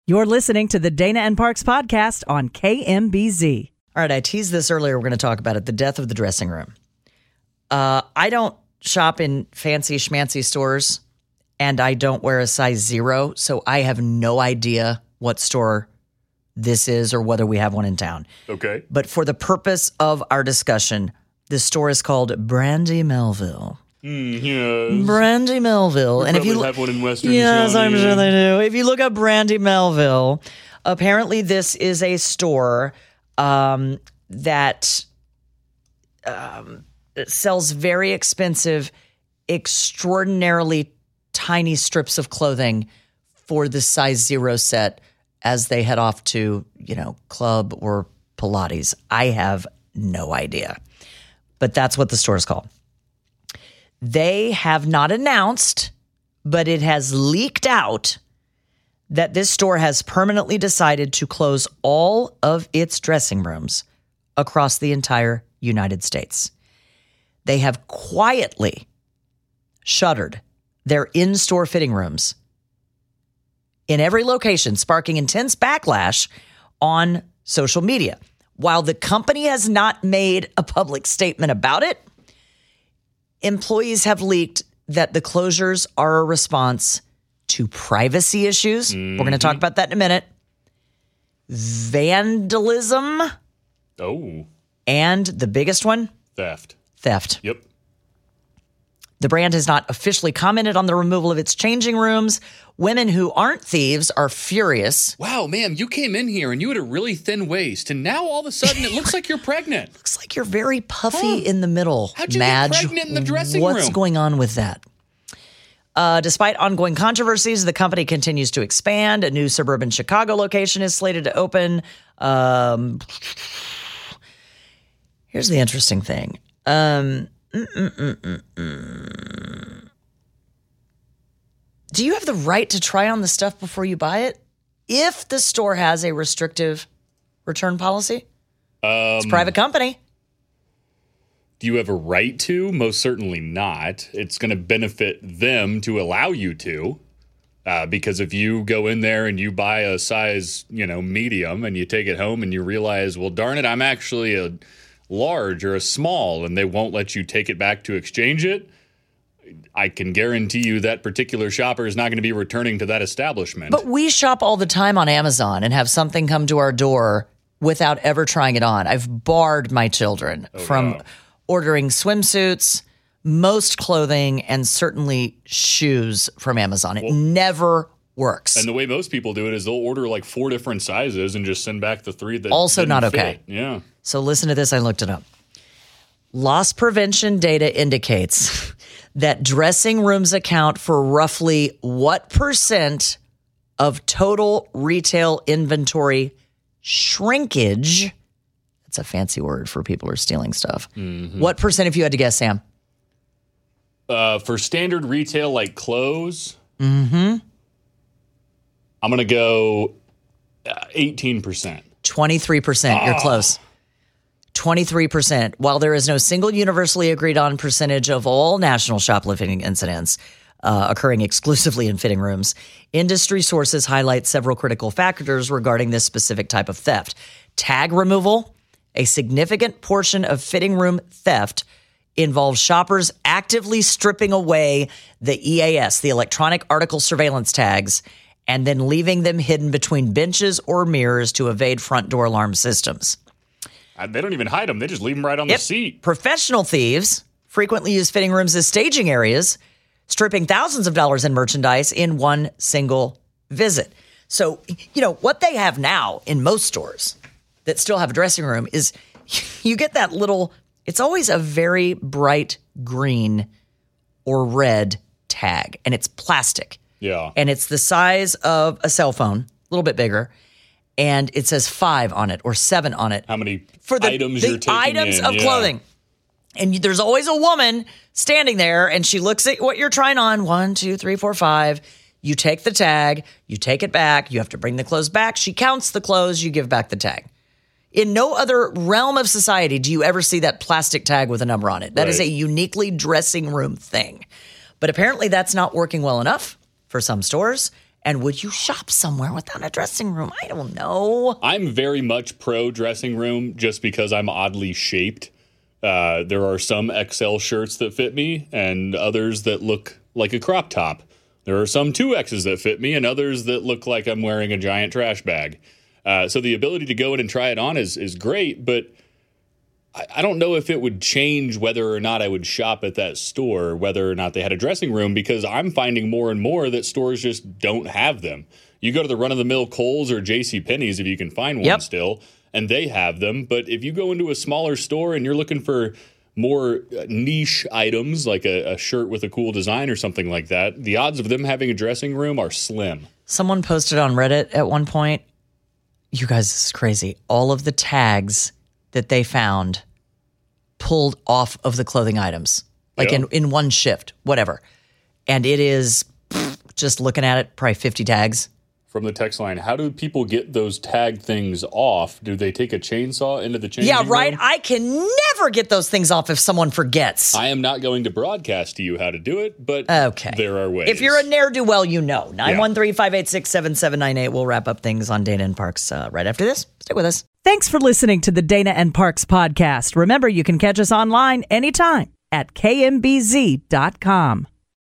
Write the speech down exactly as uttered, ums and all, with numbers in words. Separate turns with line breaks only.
You're listening to the Dana and Parks podcast on K M B Z.
All right, I teased this earlier. We're going to talk about it, the death of the dressing room. Uh, I don't shop in fancy schmancy stores, and I don't wear a size zero, so I have no idea what store this is or whether we have one in town.
Okay.
But for the purpose of our discussion, this store is called Brandy Melville.
Mm, yes.
Brandy Melville.
We
and if you
have one in Western
Yes,
County.
I'm sure they do. If you look up Brandy Melville, apparently this is a store um, that um, sells very expensive, extraordinarily tiny strips of clothing for the size zero set as they head off to, you know, club or Pilates. I have no idea. But that's what the store is called. They have not announced, but it has leaked out that this store has permanently decided to close all of its dressing rooms across the entire United States. They have quietly shuttered their in-store fitting rooms in every location, sparking intense backlash on social media. While the company has not made a public statement about it, employees have leaked that the closures are a response to privacy issues. Mm-hmm. We're going to talk about that in a minute. Vandalism.
Oh.
And the biggest one?
Theft.
Theft.
Yep.
The brand has not officially commented on the removal of its changing rooms. Women who aren't thieves are furious.
Wow, ma'am, you came in here and you had a really thin waist, and now all of a sudden it looks like you're pregnant.
Looks like you're very puffy
huh.
in the middle,
How'd you
Madge.
get pregnant in the dressing
What's
room?
going on with that? Uh, despite ongoing controversies, the company continues to expand. A new suburban Chicago location is slated to open. Um, here's the interesting thing. Um, mm, mm, mm, mm, mm. Do you have the right to try on the stuff before you buy it? If the store has a restrictive return policy?
Um,
it's a private company.
Do you have a right to? Most certainly not. It's going to benefit them to allow you to. Uh, because if you go in there and you buy a size, you know, medium and you take it home and you realize, well, darn it, I'm actually a large or a small, and they won't let you take it back to exchange it, I can guarantee you that particular shopper is not going to be returning to that establishment.
But we shop all the time on Amazon and have something come to our door without ever trying it on. I've barred my children
oh,
from
wow.
ordering swimsuits, most clothing, and certainly shoes from Amazon. It well, never works.
And the way most people do it is they'll order like four different sizes and just send back the three that
also not
fit.
okay.
Yeah.
So listen to this. I looked it up. Loss prevention data indicates that dressing rooms account for roughly what percent of total retail inventory shrinkage? That's a fancy word for people who are stealing stuff. Mm-hmm. What percent, if you had to guess, Sam?
Uh, for standard retail like clothes,
mm-hmm.
I'm going to go uh, eighteen percent.
twenty-three percent. Oh. You're close. twenty-three percent. While there is no single universally agreed on percentage of all national shoplifting incidents uh, occurring exclusively in fitting rooms, industry sources highlight several critical factors regarding this specific type of theft. Tag removal. A significant portion of fitting room theft involves shoppers actively stripping away the E A S, the electronic article surveillance tags, and then leaving them hidden between benches or mirrors to evade front door alarm systems.
Uh, they don't even hide them. They just leave them right on
yep.
the seat.
Professional thieves frequently use fitting rooms as staging areas, stripping thousands of dollars in merchandise in one single visit. So, you know, what they have now in most stores that still have a dressing room is you get that little, it's always a very bright green or red tag, and it's plastic.
Yeah.
And it's the size of a cell phone, a little bit bigger. And it says five on it or seven on it.
How many
for the,
items
the
you're taking
items
in.
of
yeah.
clothing. And there's always a woman standing there, and she looks at what you're trying on. One, two, three, four, five. You take the tag. You take it back. You have to bring the clothes back. She counts the clothes. You give back the tag. In no other realm of society do you ever see that plastic tag with a number on it. That
right.
is a uniquely dressing room thing. But apparently that's not working well enough for some stores. And would you shop somewhere without a dressing room? I don't know.
I'm very much pro dressing room just because I'm oddly shaped. Uh, there are some X L shirts that fit me and others that look like a crop top. There are some two X's that fit me and others that look like I'm wearing a giant trash bag. Uh, so the ability to go in and try it on is is great, but I, I don't know if it would change whether or not I would shop at that store, whether or not they had a dressing room, because I'm finding more and more that stores just don't have them. You go to the run-of-the-mill Kohl's or JCPenney's if you can find one
Yep.
still, and they have them. But if you go into a smaller store and you're looking for more niche items, like a, a shirt with a cool design or something like that, the odds of them having a dressing room are slim.
Someone posted on Reddit at one point, you guys, this is crazy, all of the tags that they found pulled off of the clothing items, like
Yeah.
in, in one shift, whatever. And it is, pfft, just looking at it, probably fifty tags.
From the text line, how do people get those tag things off? Do they take a chainsaw into the changing
Yeah, right.
room?
I can never get those things off if someone forgets.
I am not going to broadcast to you how to do it, but
Okay.
there are ways.
If you're a ne'er-do-well, you know. nine one three, five eight six, seven seven nine eight. We'll wrap up things on Dana and Parks uh, right after this. Stay with us.
Thanks for listening to the Dana and Parks podcast. Remember, you can catch us online anytime at K M B Z dot com.